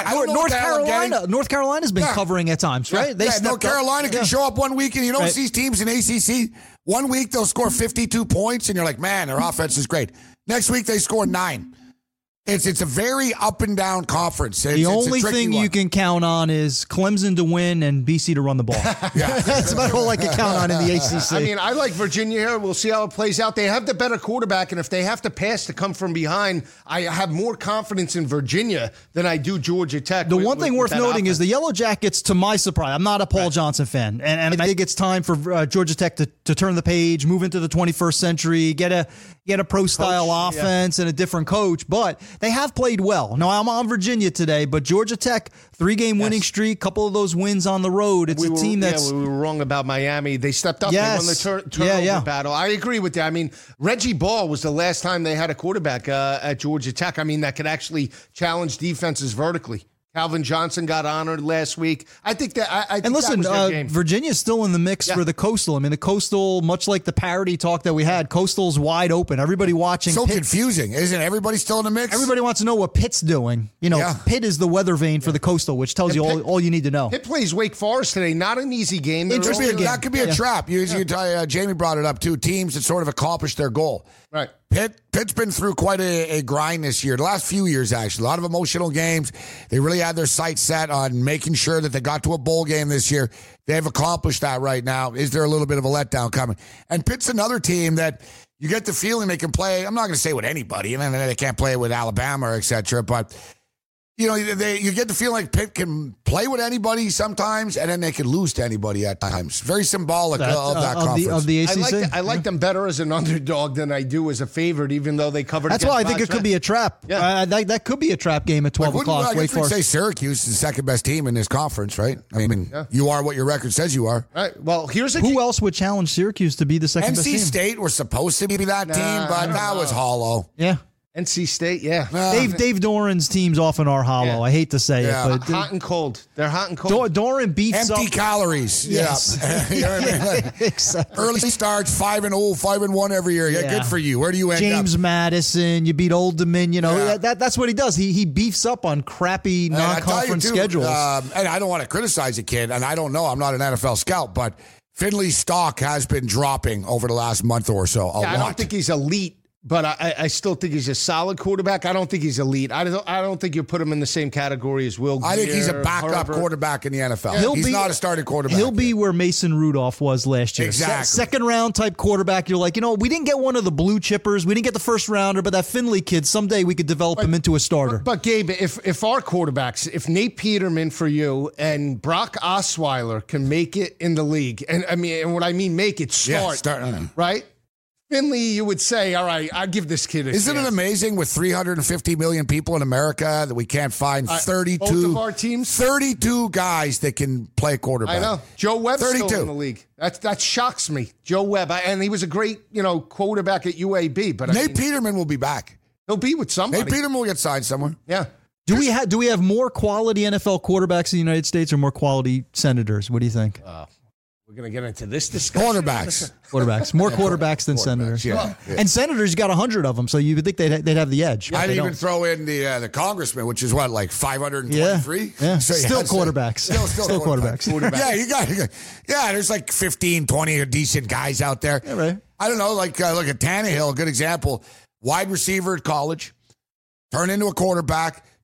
North Carolina's been covering at times, right? North Carolina can show up one week and you don't see teams in ACC. One week they'll score 52 points and you're like, man, their offense is great. Next week they score 9. It's a very up and down conference. The only thing you can count on is Clemson to win and BC to run the ball. That's about all I can count on in the ACC. I mean, I like Virginia here. We'll see how it plays out. They have the better quarterback, and if they have to pass to come from behind, I have more confidence in Virginia than I do Georgia Tech. The one thing worth noting is the Yellow Jackets, to my surprise, I'm not a Paul Johnson fan, and I think it's time for Georgia Tech to turn the page, move into the 21st century, get a pro-style offense and a different coach, but they have played well. Now, I'm on Virginia today, but Georgia Tech, 3-game winning streak, couple of those wins on the road. It's a team that's... we were wrong about Miami. They stepped up. They won the turnover battle. I agree with that. I mean, Reggie Ball was the last time they had a quarterback at Georgia Tech. I mean, that could actually challenge defenses vertically. Calvin Johnson got honored last week. I think that. And listen, Virginia's still in the mix for the Coastal. I mean, the Coastal, much like the parity talk that we had, Coastal's wide open. Everybody watching. So Pitt, confusing, isn't everybody still in the mix? Everybody wants to know what Pitt's doing. You know, Pitt is the weather vane for the Coastal, which tells you all you need to know. Pitt plays Wake Forest today. Not an easy game. That could be a trap. Jamie brought it up too. Teams that sort of accomplished their goal. Right. Pitt's been through quite a grind this year. The last few years, actually. A lot of emotional games. They really had their sights set on making sure that they got to a bowl game this year. They have accomplished that right now. Is there a little bit of a letdown coming? And Pitt's another team that you get the feeling they can play. I'm not going to say with anybody. And they can't play with Alabama, et cetera. But, you know, you get the feeling like Pitt can play with anybody sometimes, and then they can lose to anybody at times. Very symbolic of that conference. Of the ACC? I like them better as an underdog than I do as a favorite, even though they covered. That's why I think it could be a trap. Yeah. That could be a trap game at 12 o'clock. I guess we'd say Syracuse is the second best team in this conference, right? I mean, you are what your record says you are. Right. Well, who else would challenge Syracuse to be the second best team? NC State were supposed to be that team, but that was hollow. Yeah. NC State, Dave Doran's teams often are hollow. Yeah. I hate to say it, but hot and cold. They're hot and cold. Doran beats empty calories. Yes. You know what I mean? Exactly. Early starts 5-0, 5-1 every year. Yeah, good for you. Where do you end James Madison, you beat Old Dominion. That's what he does. He beefs up on crappy non-conference schedules. And I don't want to criticize the kid, and I don't know. I'm not an NFL scout, but Finley's stock has been dropping over the last month or so. I don't think he's elite. But I still think he's a solid quarterback. I don't think he's elite. I don't think you put him in the same category as Will Grier. I think he's a backup quarterback in the NFL. He's not a starting quarterback. He'll be where Mason Rudolph was last year. Exactly. Second round type quarterback. You're like, we didn't get one of the blue chippers. We didn't get the first rounder, but that Finley kid, someday we could develop him into a starter. But Gabe, if our quarterbacks, if Nate Peterman for you and Brock Osweiler can make it in the league, and what I mean make it start right? Finley, you would say, all right, I'll give this kid a chance. Isn't it amazing with 350 million people in America that we can't find 32 both of our teams? 32 guys that can play quarterback. I know. Joe Webb's still in the league. That shocks me. Joe Webb. And he was a great, quarterback at UAB. But Nate Peterman will be back. He'll be with somebody. Nate Peterman will get signed somewhere. Yeah. Do we have more quality NFL quarterbacks in the United States or more quality senators? What do you think? We're going to get into this discussion. Quarterbacks. More quarterbacks than senators. Yeah. And senators, you got 100 of them, so you would think they'd have the edge. I'd even throw in the congressman, which is what, like 523? Yeah. So still quarterbacks. Still quarterbacks. Yeah, there's like 15, 20 decent guys out there. Yeah, right. I don't know, look at Tannehill, a good example. Wide receiver at college, turn into a quarterback,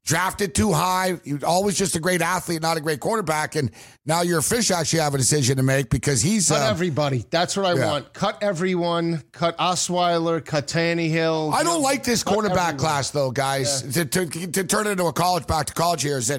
drafted too high. You're always just a great athlete, not a great quarterback. And now your fish actually have a decision to make because he's cut everybody. That's what I want. Cut everyone. Cut Osweiler. Cut Tannehill. I don't like this quarterback class, though, guys. Yeah. To turn it into a back to college here is that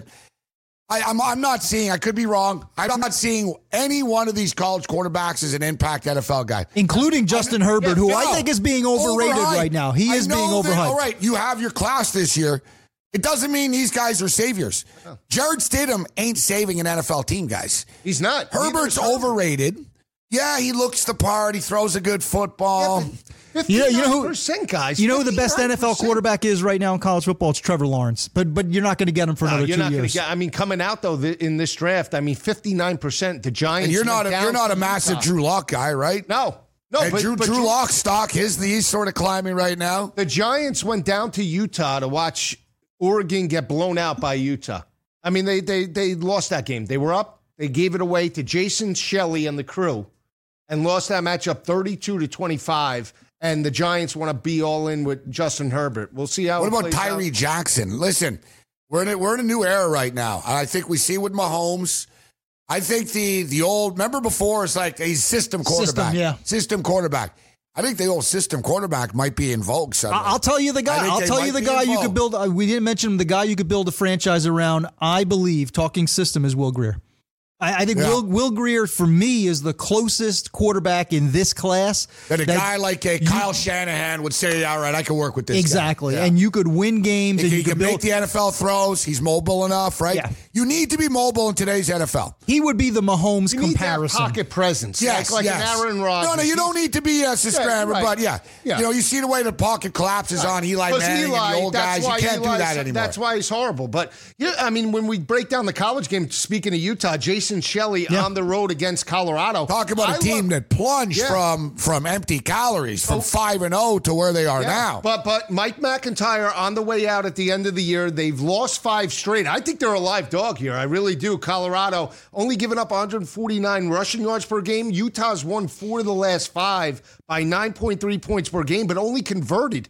I'm not seeing. I could be wrong. I'm not seeing any one of these college quarterbacks as an impact NFL guy, including Justin Herbert, who I think is being overrated right now. He is being overhyped. All right, you have your class this year. It doesn't mean these guys are saviors. Jared Stidham ain't saving an NFL team, guys. He's not. Herbert's overrated. Yeah, he looks the part. He throws a good football. You know who the best NFL quarterback is right now in college football? It's Trevor Lawrence. But you're not going to get him for another 2 years. Coming out though in this draft, 59%. The Giants. And you're not a massive Drew Lock guy, right? No. But Drew Lock's stock, he's sort of climbing right now. The Giants went down to Utah to watch Oregon get blown out by Utah. I mean, they lost that game. They were up. They gave it away to Jason Shelley and the crew and lost that matchup 32-25. And the Giants want to be all in with Justin Herbert. We'll see how. What about Tyree Jackson? Listen, we're in a new era right now. I think we see with Mahomes. I think the old, remember before, it's like a system quarterback. System quarterback. I think the old system quarterback might be in vogue suddenly. I'll tell you the guy. You could build. We didn't mention him. The guy you could build a franchise around, I believe, talking system, is Will Grier. I think Will Grier, for me, is the closest quarterback in this class. That a guy like Kyle Shanahan would say, all right, I can work with this Exactly. guy. Yeah. And you could win games. He can make the NFL throws. He's mobile enough, right? Yeah. You need to be mobile in today's NFL. He would be the Mahomes you comparison. Need that pocket presence. Yes, like an Aaron Rodgers. No, you don't need to be a scrambler, but you see the way the pocket collapses on Eli Manning and the old guys. You can't do that anymore. That's why he's horrible. But, when we break down the college game, speaking of Utah, Jason Shelley on the road against Colorado. Talk about a team that plunged from empty calories, from 5-0 to where they are now. But Mike McIntyre on the way out at the end of the year, they've lost 5 straight. I think they're a live dog here. I really do. Colorado only giving up 149 rushing yards per game. Utah's won 4 of the last 5 by 9.3 points per game, but only converted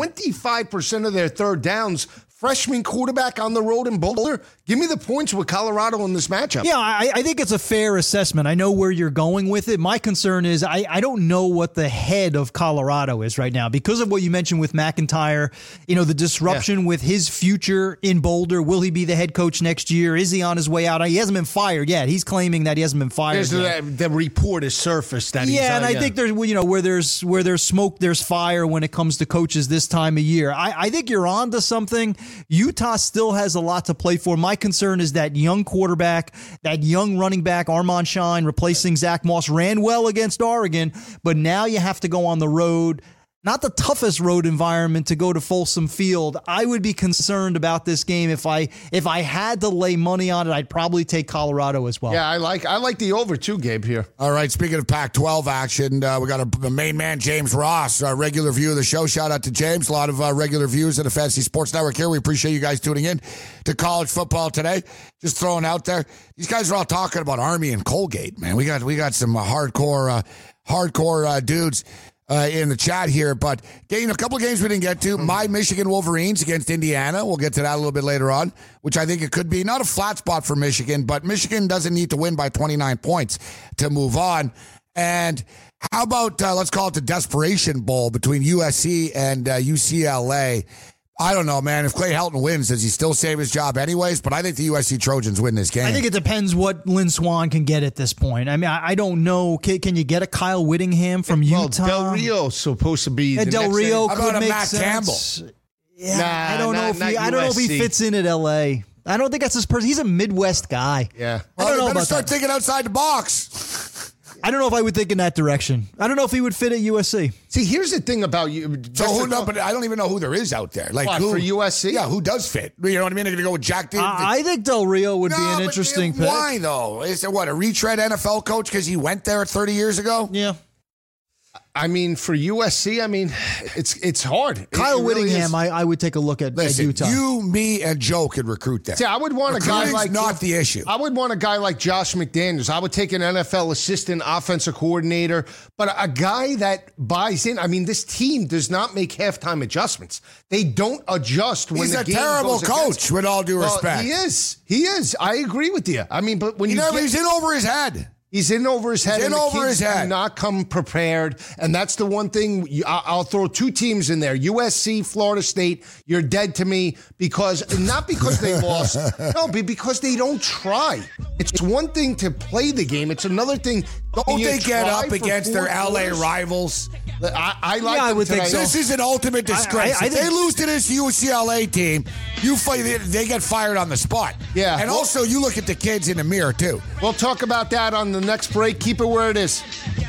25% of their third downs. Freshman quarterback on the road in Boulder. Give me the points with Colorado in this matchup. Yeah, I think it's a fair assessment. I know where you're going with it. My concern is I don't know what the head of Colorado is right now because of what you mentioned with McIntyre, the disruption with his future in Boulder. Will he be the head coach next year? Is he on his way out? He hasn't been fired yet. He's claiming that he hasn't been fired yet. The report is surfaced that he's and I think there's where there's smoke, there's fire when it comes to coaches this time of year. I think you're on to something. Utah still has a lot to play for. My concern is that young quarterback, that young running back, Armand Shine, replacing Zach Moss, ran well against Oregon, but now you have to go on the road. Not the toughest road environment to go to Folsom Field. I would be concerned about this game if I had to lay money on it. I'd probably take Colorado as well. Yeah, I like the over too, Gabe, here. All right, speaking of Pac-12 action, we got the main man, James Ross, our regular viewer of the show. Shout out to James. A lot of regular viewers of the Fantasy Sports Network here. We appreciate you guys tuning in to college football today. Just throwing out there, these guys are all talking about Army and Colgate, man. We got some hardcore dudes in the chat here, but a couple of games we didn't get to. My Michigan Wolverines against Indiana. We'll get to that a little bit later on, which I think it could be not a flat spot for Michigan, but Michigan doesn't need to win by 29 points to move on. And how about, let's call it the Desperation Bowl between USC and UCLA. I don't know, man. If Clay Helton wins, does he still save his job anyways? But I think the USC Trojans win this game. I think it depends what Lynn Swann can get at this point. I mean, I don't know. Can you get a Kyle Whittingham from Utah? Del Rio's supposed to be the Del Rio could about make Matt sense. Campbell? Yeah, I don't know if he fits in at LA. I don't think that's his person. He's a Midwest guy. Yeah. I don't know about start thinking outside the box. I don't know if I would think in that direction. I don't know if he would fit at USC. See, here's the thing about you. But I don't even know who there is out there. Like who, for USC? Yeah, who does fit? You know what I mean? They're going to go with Jack. I think Del Rio would be an interesting pick. Why though? Is it a retread NFL coach because he went there 30 years ago? Yeah. I mean, for USC, I mean, it's hard. Kyle It really Whittingham, is. I would take a look at Listen, Utah. you, me, and Joe could recruit that. See, I would want a guy Recruiting's like not the issue. I would want a guy like Josh McDaniels. I would take an NFL assistant offensive coordinator, but a guy that buys in. I mean, this team does not make halftime adjustments. They don't adjust when He's the a game terrible goes coach, against. with all due Well, respect. He is. I agree with you. I mean, but when He's in over his head. He's in over his head. He's in and the over kids his head. do not come prepared. And that's the one thing. I'll throw two teams in there. USC, Florida State. You're dead to me not because they lost. No, because they don't try. It's one thing to play the game. It's another thing. Don't you they get try up for against their 4 LA quarters? rivals? I like I them would think tonight. so. This is an ultimate disgrace. I If they think- lose to this UCLA team, they get fired on the spot. Yeah. And Well- also, you look at the kids in the mirror, too. We'll talk about that on the next break. Keep it where it is.